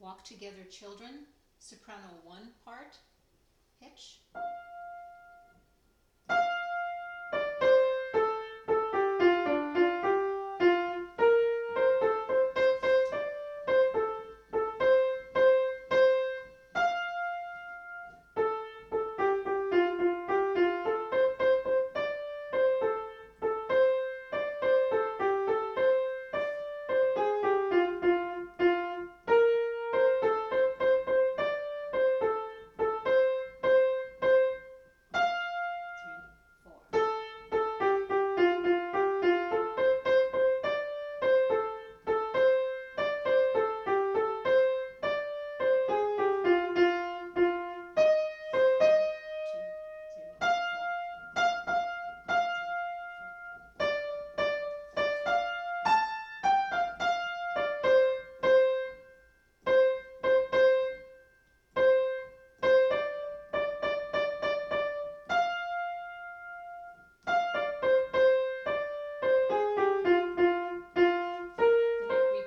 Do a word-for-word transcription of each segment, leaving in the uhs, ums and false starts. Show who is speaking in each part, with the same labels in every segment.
Speaker 1: Walk Together Children, soprano one part, pitch.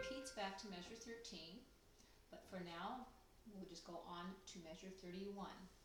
Speaker 1: To measure thirteen, but for now we'll just go on to measure thirty-one.